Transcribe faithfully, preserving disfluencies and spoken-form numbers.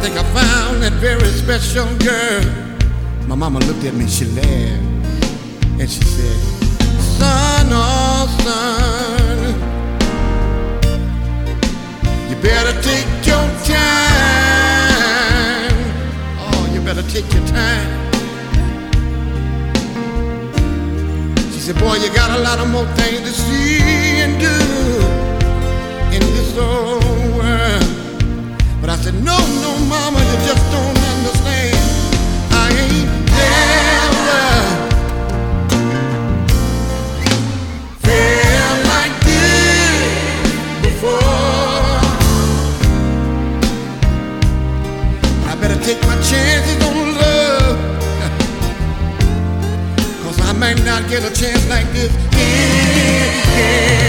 think I found that very special girl. My mama looked at me, she laughed, and she said, son, oh son, you better take your time. Oh, you better take your time. She said, boy, you got a lot of more things to see and do in this old world. But I said, no, no, mama, you just don't understand. I ain't never felt like this before. I better take my chances on love, 'cause I might not get a chance like this again.